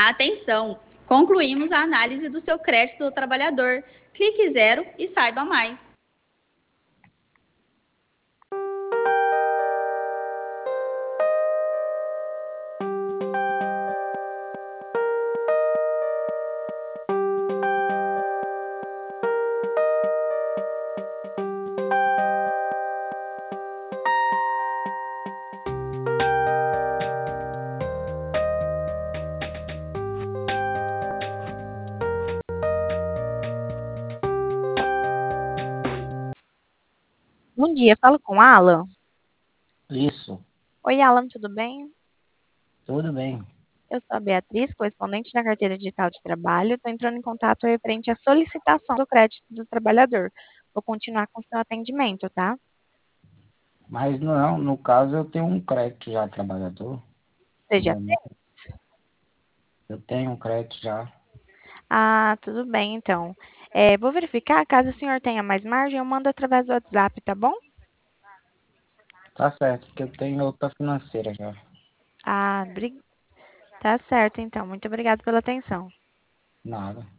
Atenção! Concluímos a análise do seu crédito do trabalhador. Clique zero e saiba mais. Bom dia, falo com Alan. Isso, Oi, Alan, tudo bem? tudo bem. Eu sou a Beatriz, correspondente da Carteira Digital de Trabalho. Estou entrando em contato referente à solicitação do crédito do trabalhador. Vou continuar com o seu atendimento, tá? Mas não, no caso eu tenho um crédito já, trabalhador. Você já Não, tem? eu tenho um crédito já. Ah, tudo bem, então. Vou verificar, caso o senhor tenha mais margem, eu mando através do WhatsApp, tá bom? Tá certo, porque eu tenho outra financeira já. Ah, tá certo, então. Muito obrigada pela atenção. Nada.